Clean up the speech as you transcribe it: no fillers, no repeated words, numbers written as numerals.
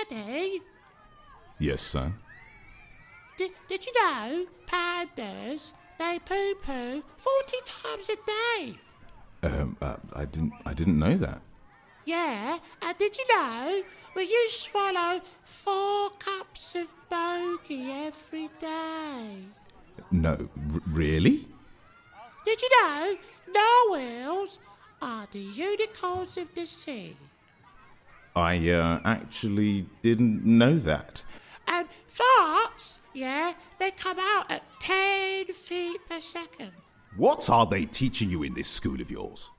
Daddy, Yes, son? did you know pandas, they poo-poo 40 times a day? I didn't know that. Yeah, and did you know you swallow 4 cups of bogey every day? No, really? Did you know narwhals are the unicorns of the sea? I actually didn't know that. And farts, yeah, they come out at 10 feet per second. What are they teaching you in this school of yours?